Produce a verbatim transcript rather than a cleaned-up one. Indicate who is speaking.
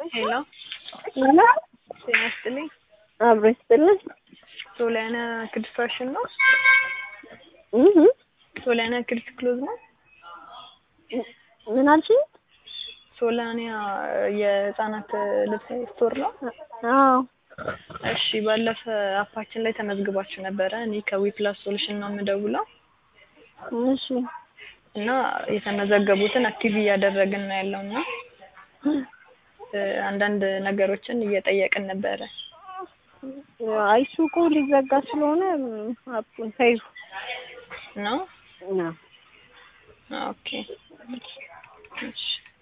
Speaker 1: ሄሎ
Speaker 2: ሄሎ
Speaker 1: ጤና ይስጥልኝ።
Speaker 2: አብሮ ይስጥልኝ።
Speaker 1: ሶሊያና ክድስ ፋሽን ነው?
Speaker 2: እህ
Speaker 1: ሶሊያና ክድስ ክሎዝ ነው?
Speaker 2: ምን አልሽኝ?
Speaker 1: ሶሊያና የህፃናት ልብስ ስቶር ነው?
Speaker 2: አዎ።
Speaker 1: እሺ ባለፈ አፓችን ላይ ተመዝግባችሁ ነበረ። እኔ ከዊፕላስ ሶሉሽን ነው የምደውለው።
Speaker 2: እሺ
Speaker 1: እና የተመዘገቡትን አክቲቭ እያደረግን ነው ያለውና አንዳንድ ነገሮችን እየጠየቅን ነበረ።
Speaker 2: አይ ሱቁ ሊዘጋ ስለሆነ አፑን ተይው
Speaker 1: ነው?
Speaker 2: ነው።
Speaker 1: ኦኬ እሺ